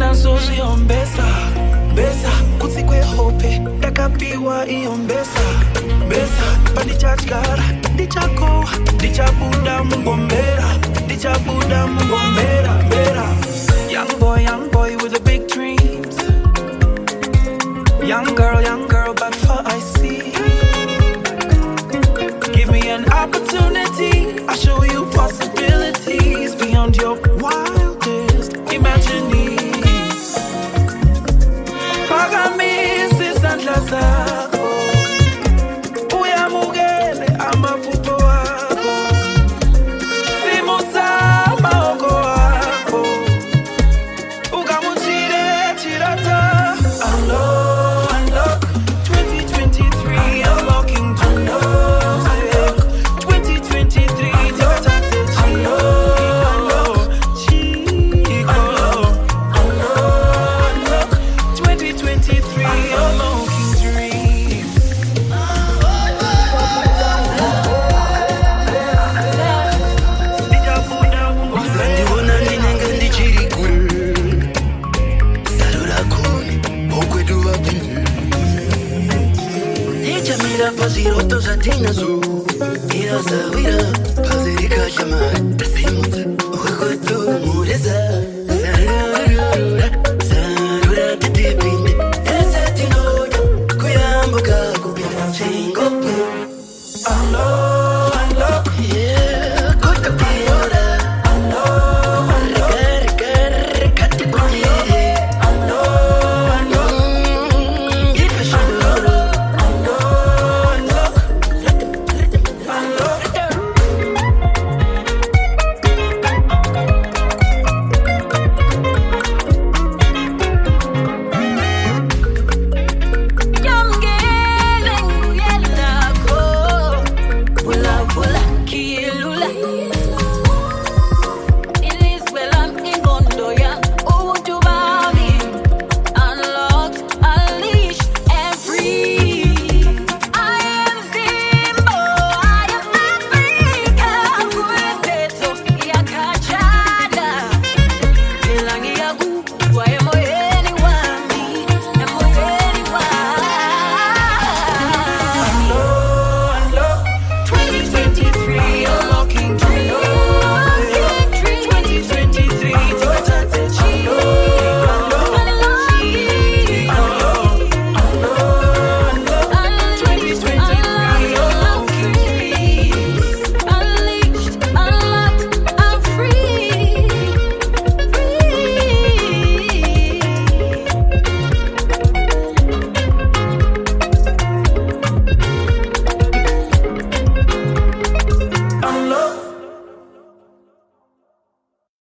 sozi ombesa besa kutsi kwe hope yakapiwa iombesa besa pandichachkara ndichako ndichabuda mungombera mbera young boy with the big dreams young girl but for I see give me an opportunity I'll show you possibilities beyond your wildest imaginings Pagamisi isandla zakho uyamukele amaphupho wakho simutsa maoko wakho ukamutshire chirata unlock 2023 unlocking doors 2023 totate unlock 2023 unlocking dreams Ndiona ndinenge ndichiri kure Sarura kuni okwedu wapi Nichamira paziroto zatinazo